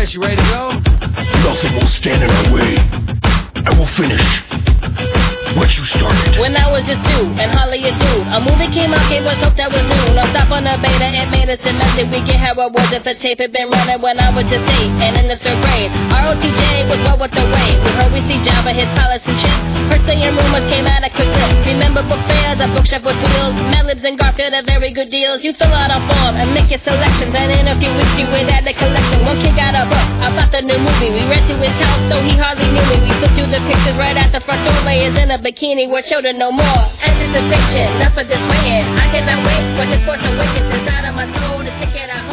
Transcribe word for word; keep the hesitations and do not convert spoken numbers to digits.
Chris, you ready to go? Nothing will stand in our way. I will finish what you started. When I was just two, and hardly a dude, a movie came out, gave us hope that was new. No stop on the beta, it made us domestic. We get how it was if the tape had been running when I was just eight, and in the third grade. R O T J was well worth the wait. We heard we see Java, his pilots and shit. First saying rumors came out of quick list. Remember book fairs, a bookshelf with wheels. Mad Libs and Garfield are very good deals. You fill out a form and make your selections, and in a few weeks you would add the collection. One kid got a book about the new movie. We read to his house, though he hardly knew me. We flipped through the pictures right at the front door. Layers in a bikini where children no more. Anticipation, not for this waiting. I cannot wait for this force awakens inside of my soul to stick it out.